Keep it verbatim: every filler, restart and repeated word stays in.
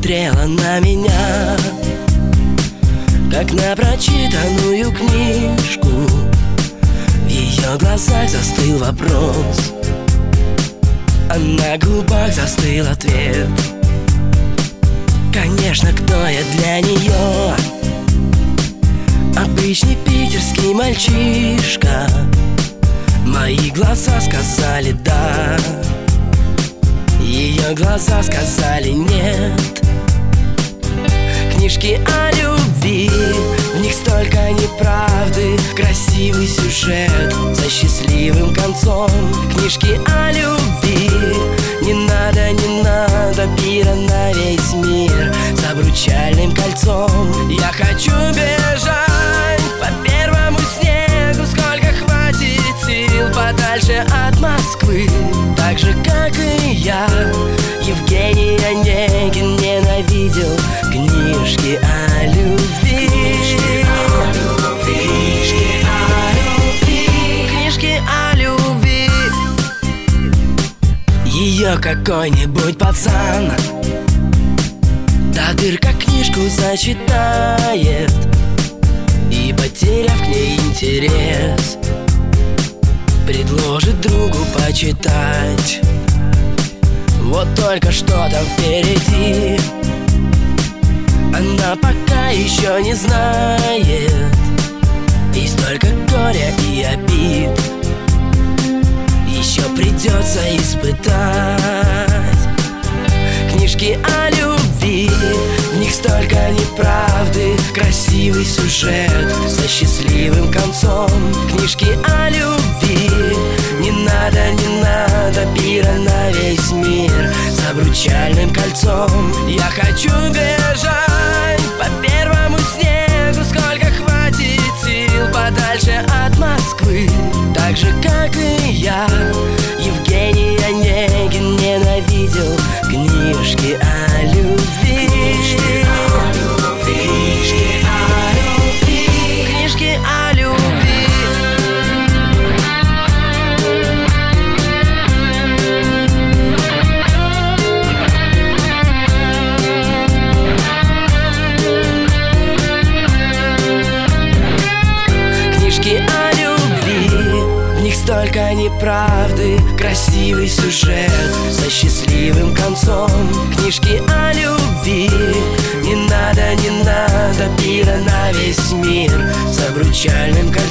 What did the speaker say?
смотрела на меня, как на прочитанную книжку. В ее глазах застыл вопрос, а на губах застыл ответ. Конечно, кто я для нее? Обычный питерский мальчишка. Мои глаза сказали «да», ее глаза сказали «нет». Книжки о любви, в них столько неправды, красивый сюжет со счастливым концом. Книжки о любви, не надо, не надо пира на весь мир с обручальным кольцом. Я хочу бежать по первому снегу, сколько хватит сил, подальше от Москвы. Так же, как и я, Евгений Онегин ненавидел книжки о любви. Книжки о любви, книжки о любви. Ее какой-нибудь пацан до дыр как книжку зачитает и, потеряв к ней интерес, предложит другу почитать. Вот только что там впереди она пока еще не знает, и столько горя и обид еще придется испытать. Книжки о любви, в них столько неправды, красивый сюжет со счастливым концом. Книжки о любви, не надо, не надо пира на весь мир с обручальным кольцом. Я хочу бежать по первому снегу, сколько хватит сил, подальше от Москвы. Так же, как и я, Евгений Онегин ненавидел книжки о любви. Книжки о любви, книжки о любви, книжки о любви. Книжки о любви, в них столько неправды, красивый сюжет со счастливым концом. Книжки о любви, не надо, не надо пира на весь мир с обручальным концом.